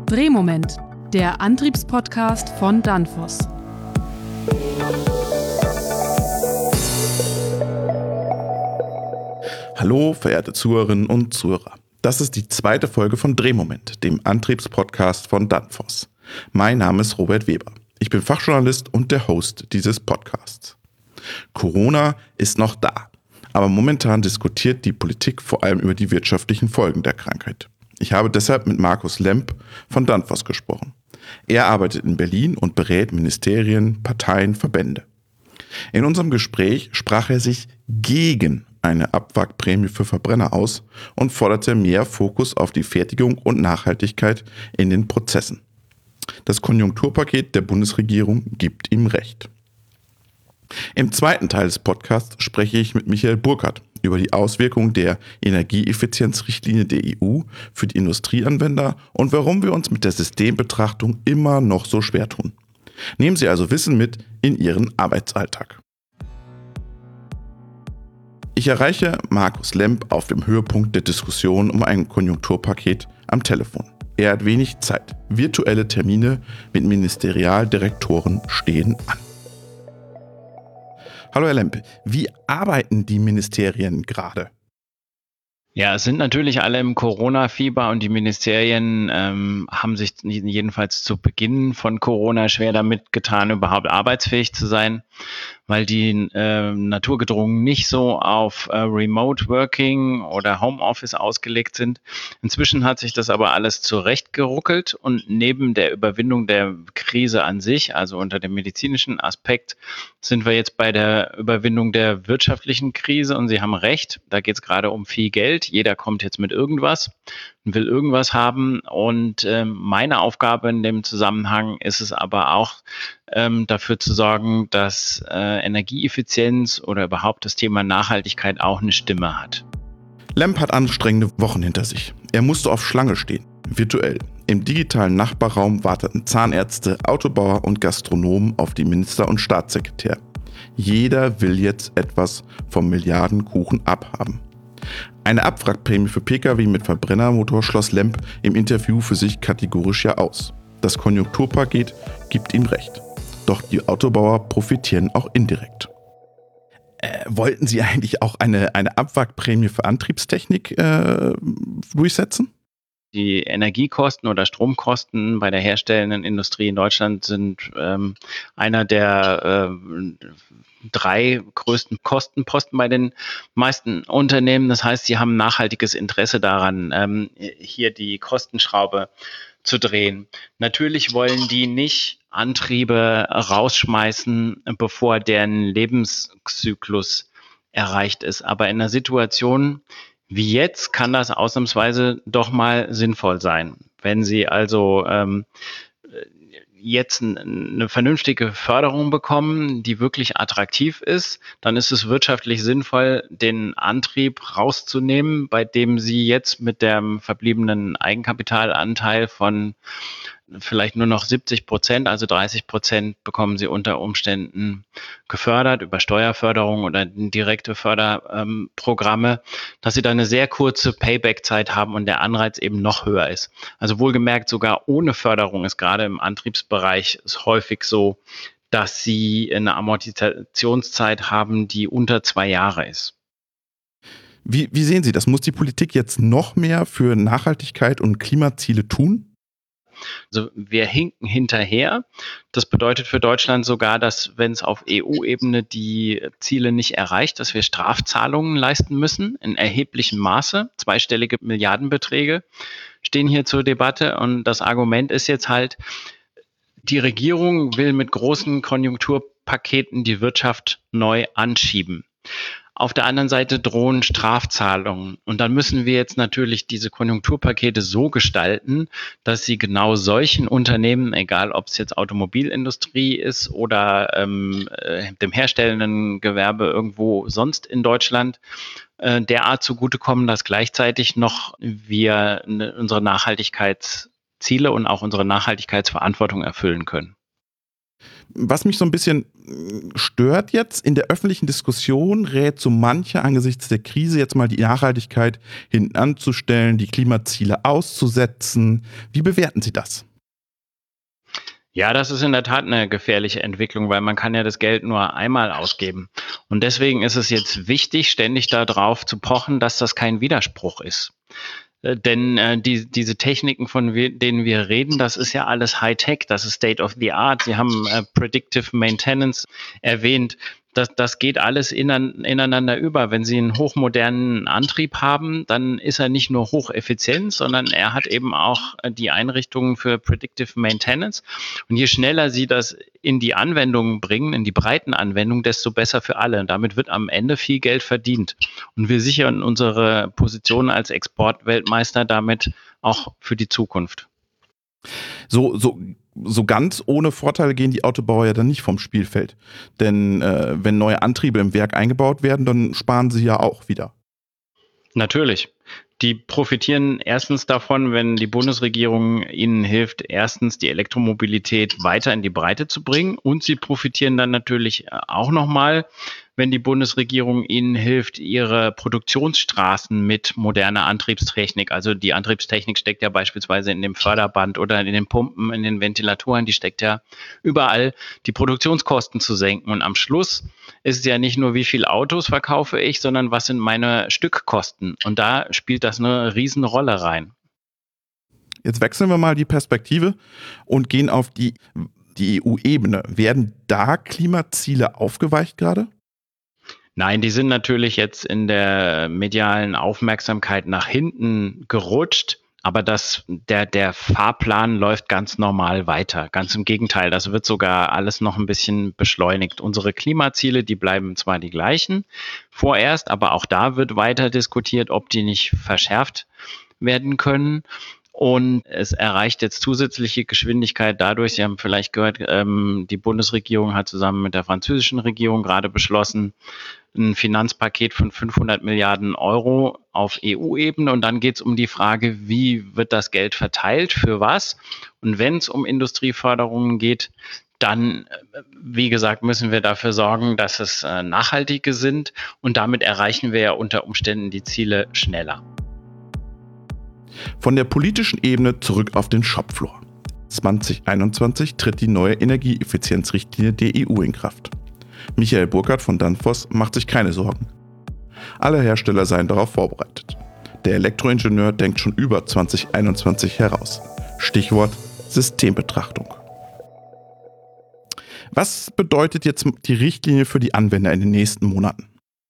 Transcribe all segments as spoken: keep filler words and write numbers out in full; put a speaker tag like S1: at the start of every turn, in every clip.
S1: Drehmoment, der Antriebspodcast von Danfoss.
S2: Hallo, verehrte Zuhörerinnen und Zuhörer. Das ist die zweite Folge von Drehmoment, dem Antriebspodcast von Danfoss. Mein Name ist Robert Weber. Ich bin Fachjournalist und der Host dieses Podcasts. Corona ist noch da, aber momentan diskutiert die Politik vor allem über die wirtschaftlichen Folgen der Krankheit. Ich habe deshalb mit Markus Lemp von Danfoss gesprochen. Er arbeitet in Berlin und berät Ministerien, Parteien, Verbände. In unserem Gespräch sprach er sich gegen eine Abwrackprämie für Verbrenner aus und forderte mehr Fokus auf die Fertigung und Nachhaltigkeit in den Prozessen. Das Konjunkturpaket der Bundesregierung gibt ihm recht. Im zweiten Teil des Podcasts spreche ich mit Michael Burkhardt über die Auswirkungen der Energieeffizienzrichtlinie der E U für die Industrieanwender und warum wir uns mit der Systembetrachtung immer noch so schwer tun. Nehmen Sie also Wissen mit in Ihren Arbeitsalltag. Ich erreiche Markus Lemp auf dem Höhepunkt der Diskussion um ein Konjunkturpaket am Telefon. Er hat wenig Zeit. Virtuelle Termine mit Ministerialdirektoren stehen an. Hallo Herr Lemp, wie arbeiten die Ministerien gerade?
S3: Ja, es sind natürlich alle im Corona-Fieber und die Ministerien ähm, haben sich jedenfalls zu Beginn von Corona schwer damit getan, überhaupt arbeitsfähig zu sein, weil die äh, naturgedrungen nicht so auf äh, Remote Working oder Homeoffice ausgelegt sind. Inzwischen hat sich das aber alles zurechtgeruckelt und neben der Überwindung der Krise an sich, also unter dem medizinischen Aspekt, sind wir jetzt bei der Überwindung der wirtschaftlichen Krise und Sie haben recht, da geht es gerade um viel Geld. Jeder kommt jetzt mit irgendwas und will irgendwas haben und äh, meine Aufgabe in dem Zusammenhang ist es aber auch, ähm, dafür zu sorgen, dass äh, Energieeffizienz oder überhaupt das Thema Nachhaltigkeit auch eine Stimme hat.
S2: Lemp hat anstrengende Wochen hinter sich. Er musste auf Schlange stehen, virtuell. Im digitalen Nachbarraum warteten Zahnärzte, Autobauer und Gastronomen auf die Minister und Staatssekretär. Jeder will jetzt etwas vom Milliardenkuchen abhaben. Eine Abwrackprämie für Pkw mit Verbrennermotor schloss Lemp im Interview für sich kategorisch ja aus. Das Konjunkturpaket gibt ihm recht. Doch die Autobauer profitieren auch indirekt. Äh, wollten Sie eigentlich auch eine, eine Abwrackprämie für Antriebstechnik äh, durchsetzen?
S3: Die Energiekosten oder Stromkosten bei der herstellenden Industrie in Deutschland sind ähm, einer der äh, drei größten Kostenposten bei den meisten Unternehmen. Das heißt, sie haben nachhaltiges Interesse daran, ähm, hier die Kostenschraube zu drehen. Natürlich wollen die nicht Antriebe rausschmeißen, bevor deren Lebenszyklus erreicht ist. Aber in einer Situation wie jetzt kann das ausnahmsweise doch mal sinnvoll sein. Wenn Sie also ähm, jetzt eine vernünftige Förderung bekommen, die wirklich attraktiv ist, dann ist es wirtschaftlich sinnvoll, den Antrieb rauszunehmen, bei dem Sie jetzt mit dem verbliebenen Eigenkapitalanteil von vielleicht nur noch siebzig Prozent, also dreißig Prozent bekommen Sie unter Umständen gefördert über Steuerförderung oder direkte Förderprogramme, dass Sie da eine sehr kurze Payback-Zeit haben und der Anreiz eben noch höher ist. Also wohlgemerkt, sogar ohne Förderung ist gerade im Antriebsbereich es häufig so, dass Sie eine Amortisationszeit haben, die unter zwei Jahre ist.
S2: Wie, wie sehen Sie das? Muss die Politik jetzt noch mehr für Nachhaltigkeit und Klimaziele tun?
S3: Also wir hinken hinterher. Das bedeutet für Deutschland sogar, dass wenn es auf E U-Ebene die Ziele nicht erreicht, dass wir Strafzahlungen leisten müssen in erheblichem Maße. Zweistellige Milliardenbeträge stehen hier zur Debatte und das Argument ist jetzt halt, die Regierung will mit großen Konjunkturpaketen die Wirtschaft neu anschieben. Auf der anderen Seite drohen Strafzahlungen. Und dann müssen wir jetzt natürlich diese Konjunkturpakete so gestalten, dass sie genau solchen Unternehmen, egal ob es jetzt Automobilindustrie ist oder ähm, dem herstellenden Gewerbe irgendwo sonst in Deutschland, äh, derart zugutekommen, dass gleichzeitig noch wir ne, unsere Nachhaltigkeitsziele und auch unsere Nachhaltigkeitsverantwortung erfüllen können.
S2: Was mich so ein bisschen stört jetzt, in der öffentlichen Diskussion rät so mancher angesichts der Krise jetzt mal die Nachhaltigkeit hinten anzustellen, die Klimaziele auszusetzen. Wie bewerten Sie das?
S3: Ja, das ist in der Tat eine gefährliche Entwicklung, weil man kann ja das Geld nur einmal ausgeben. Und deswegen ist es jetzt wichtig, ständig darauf zu pochen, dass das kein Widerspruch ist. Äh, Denn äh, die, diese Techniken, von we denen wir reden, das ist ja alles Hightech, das ist State of the Art. Sie haben äh, Predictive Maintenance erwähnt. Das, das geht alles inan, ineinander über. Wenn Sie einen hochmodernen Antrieb haben, dann ist er nicht nur hocheffizient, sondern er hat eben auch äh, die Einrichtungen für Predictive Maintenance. Und je schneller Sie das in die Anwendungen bringen, in die breiten Anwendungen, desto besser für alle. Und damit wird am Ende viel Geld verdient. Und wir sichern unsere Position als Exportweltmeister damit auch für die Zukunft.
S2: So, so, so ganz ohne Vorteile gehen die Autobauer ja dann nicht vom Spielfeld. Denn äh, wenn neue Antriebe im Werk eingebaut werden, dann sparen sie ja auch wieder.
S3: Natürlich. Die profitieren erstens davon, wenn die Bundesregierung ihnen hilft, erstens die Elektromobilität weiter in die Breite zu bringen. Und sie profitieren dann natürlich auch nochmal, wenn die Bundesregierung ihnen hilft, ihre Produktionsstraßen mit moderner Antriebstechnik, also die Antriebstechnik steckt ja beispielsweise in dem Förderband oder in den Pumpen, in den Ventilatoren, die steckt ja überall, die Produktionskosten zu senken. Und am Schluss ist es ja nicht nur, wie viele Autos verkaufe ich, sondern was sind meine Stückkosten. Und da spielt das eine Riesenrolle rein.
S2: Jetzt wechseln wir mal die Perspektive und gehen auf die, die E U-Ebene. Werden da Klimaziele aufgeweicht gerade?
S3: Nein, die sind natürlich jetzt in der medialen Aufmerksamkeit nach hinten gerutscht, aber das, der, der Fahrplan läuft ganz normal weiter. Ganz im Gegenteil, das wird sogar alles noch ein bisschen beschleunigt. Unsere Klimaziele, die bleiben zwar die gleichen vorerst, aber auch da wird weiter diskutiert, ob die nicht verschärft werden können. Und es erreicht jetzt zusätzliche Geschwindigkeit dadurch, Sie haben vielleicht gehört, ähm, die Bundesregierung hat zusammen mit der französischen Regierung gerade beschlossen, ein Finanzpaket von fünfhundert Milliarden Euro auf E U-Ebene. Und dann geht es um die Frage, wie wird das Geld verteilt, für was? Und wenn es um Industrieförderungen geht, dann, wie gesagt, müssen wir dafür sorgen, dass es äh, nachhaltige sind. Und damit erreichen wir ja unter Umständen die Ziele schneller.
S2: Von der politischen Ebene zurück auf den Shopfloor. zwanzig einundzwanzig tritt die neue Energieeffizienzrichtlinie der E U in Kraft. Michael Burkhardt von Danfoss macht sich keine Sorgen. Alle Hersteller seien darauf vorbereitet. Der Elektroingenieur denkt schon über zwanzig einundzwanzig heraus. Stichwort Systembetrachtung. Was bedeutet jetzt die Richtlinie für die Anwender in den nächsten Monaten?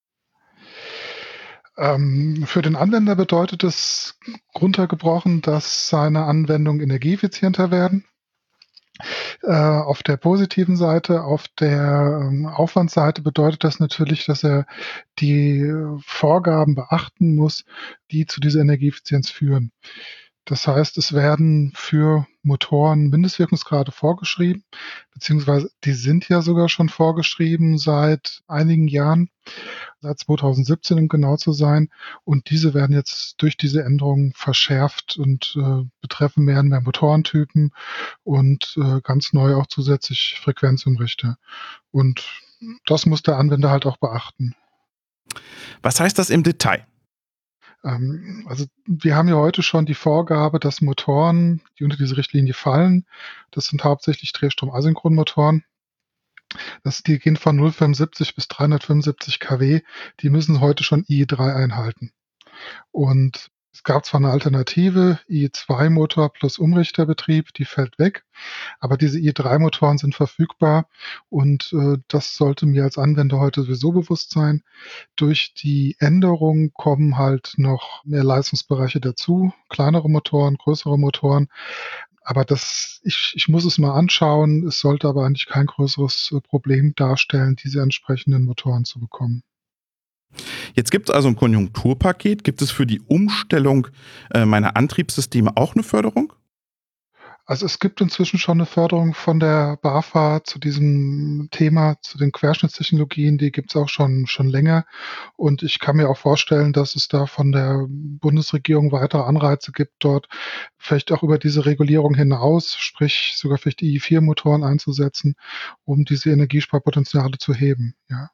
S4: Ähm, für den Anwender bedeutet es runtergebrochen, dass seine Anwendungen energieeffizienter werden. Äh, auf der positiven Seite, auf der ähm, Aufwandsseite bedeutet das natürlich, dass er die äh, Vorgaben beachten muss, die zu dieser Energieeffizienz führen. Das heißt, es werden für Motoren Mindestwirkungsgrade vorgeschrieben, beziehungsweise die sind ja sogar schon vorgeschrieben seit einigen Jahren, seit zweitausendsiebzehn, um genau zu sein. Und diese werden jetzt durch diese Änderungen verschärft und äh, betreffen mehr und mehr Motorentypen und äh, ganz neu auch zusätzlich Frequenzumrichter. Und das muss der Anwender halt auch beachten.
S2: Was heißt das im Detail?
S4: Ähm, also wir haben ja heute schon die Vorgabe, dass Motoren, die unter diese Richtlinie fallen, das sind hauptsächlich Drehstrom-Asynchronmotoren, das, die gehen von null Komma fünfundsiebzig bis dreihundertfünfundsiebzig Kilowatt, die müssen heute schon I E drei einhalten. Und es gab zwar eine Alternative, I E zwei Motor plus Umrichterbetrieb, die fällt weg, aber diese I E drei Motoren sind verfügbar und äh, das sollte mir als Anwender heute sowieso bewusst sein. Durch die Änderung kommen halt noch mehr Leistungsbereiche dazu, kleinere Motoren, größere Motoren. Aber das, ich, ich muss es mal anschauen. Es sollte aber eigentlich kein größeres Problem darstellen, diese entsprechenden Motoren zu bekommen.
S2: Jetzt gibt es also ein Konjunkturpaket. Gibt es für die Umstellung äh, meiner Antriebssysteme auch eine Förderung?
S4: Also es gibt inzwischen schon eine Förderung von der BAFA zu diesem Thema, zu den Querschnittstechnologien, die gibt's auch schon schon länger. Und ich kann mir auch vorstellen, dass es da von der Bundesregierung weitere Anreize gibt, dort vielleicht auch über diese Regulierung hinaus, sprich sogar vielleicht I E vier Motoren einzusetzen, um diese Energiesparpotenziale zu heben, ja.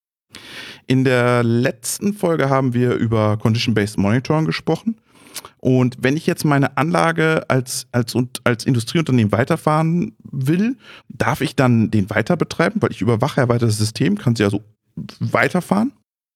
S2: In der letzten Folge haben wir über Condition-Based Monitoring gesprochen. Und wenn ich jetzt meine Anlage als, als, als Industrieunternehmen weiterfahren will, darf ich dann den weiter betreiben? Weil ich überwache ja weiter das System, kann sie also weiterfahren?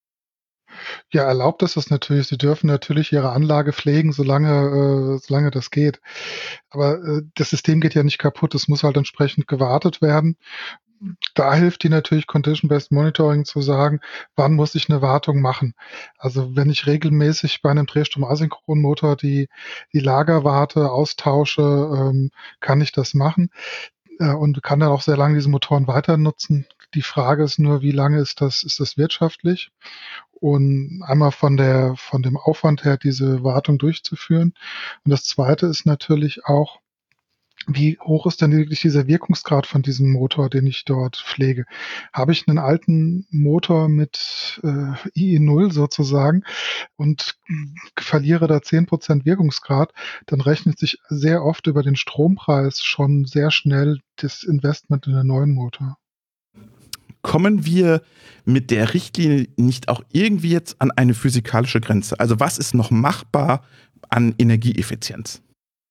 S4: Ja, erlaubt ist das natürlich. Sie dürfen natürlich Ihre Anlage pflegen, solange, äh, solange das geht. Aber äh, das System geht ja nicht kaputt. Es muss halt entsprechend gewartet werden. Da hilft Ihnen natürlich Condition-Based Monitoring zu sagen, wann muss ich eine Wartung machen. Also wenn ich regelmäßig bei einem Drehstrom-Asynchronmotor die, die Lagerwarte austausche, ähm, kann ich das machen äh, und kann dann auch sehr lange diese Motoren weiter nutzen. Die Frage ist nur, wie lange ist das, ist das wirtschaftlich? Und einmal von der, von dem Aufwand her, diese Wartung durchzuführen. Und das Zweite ist natürlich auch, wie hoch ist denn wirklich dieser Wirkungsgrad von diesem Motor, den ich dort pflege? Habe ich einen alten Motor mit äh, I E null sozusagen und mh, verliere da zehn Prozent Wirkungsgrad, dann rechnet sich sehr oft über den Strompreis schon sehr schnell das Investment in einen neuen Motor.
S2: Kommen wir mit der Richtlinie nicht auch irgendwie jetzt an eine physikalische Grenze? Also was ist noch machbar an Energieeffizienz?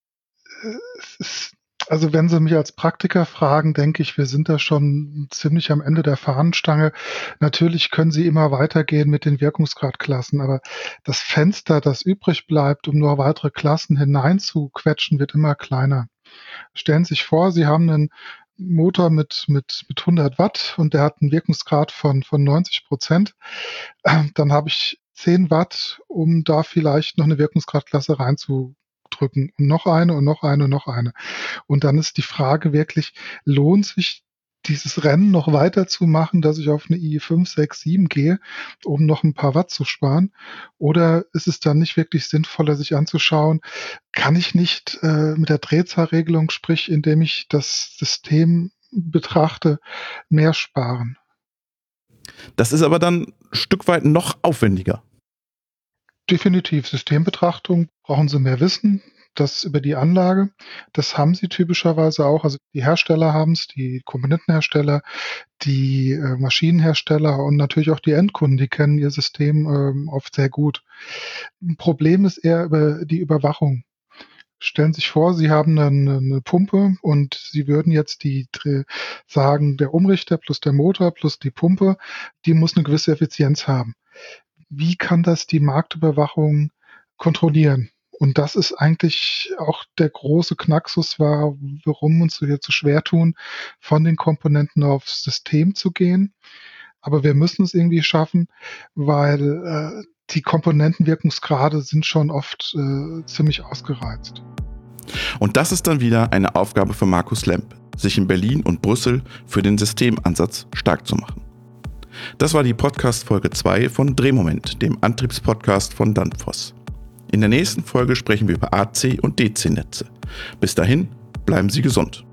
S4: Es ist Also wenn Sie mich als Praktiker fragen, denke ich, wir sind da schon ziemlich am Ende der Fahnenstange. Natürlich können Sie immer weitergehen mit den Wirkungsgradklassen, aber das Fenster, das übrig bleibt, um nur weitere Klassen hineinzuquetschen, wird immer kleiner. Stellen Sie sich vor, Sie haben einen Motor mit, mit, mit hundert Watt und der hat einen Wirkungsgrad von, von neunzig Prozent. Dann habe ich zehn Watt, um da vielleicht noch eine Wirkungsgradklasse reinzudrücken. Und noch eine und noch eine und noch eine. Und dann ist die Frage wirklich, lohnt sich dieses Rennen noch weiter zu machen, dass ich auf eine I E fünf, sechs, sieben gehe, um noch ein paar Watt zu sparen? Oder ist es dann nicht wirklich sinnvoller, sich anzuschauen, kann ich nicht äh, mit der Drehzahlregelung, sprich indem ich das System betrachte, mehr sparen?
S2: Das ist aber dann ein Stück weit noch aufwendiger.
S4: Definitiv. Systembetrachtung brauchen Sie mehr Wissen. Das über die Anlage. Das haben sie typischerweise auch. Also die Hersteller haben es, die Komponentenhersteller, die äh, Maschinenhersteller und natürlich auch die Endkunden, die kennen ihr System ähm, oft sehr gut. Ein Problem ist eher über die Überwachung. Stellen Sie sich vor, Sie haben eine, eine Pumpe und Sie würden jetzt die sagen, der Umrichter plus der Motor plus die Pumpe, die muss eine gewisse Effizienz haben. Wie kann das die Marktüberwachung kontrollieren? Und das ist eigentlich auch der große Knacksus war, warum uns wir so schwer tun, von den Komponenten aufs System zu gehen. Aber wir müssen es irgendwie schaffen, weil äh, die Komponentenwirkungsgrade sind schon oft äh, ziemlich ausgereizt.
S2: Und das ist dann wieder eine Aufgabe für Markus Lemp, sich in Berlin und Brüssel für den Systemansatz stark zu machen. Das war die Podcast-Folge zwei von Drehmoment, dem Antriebspodcast von Danfoss. In der nächsten Folge sprechen wir über A C- und D C-Netze. Bis dahin, bleiben Sie gesund.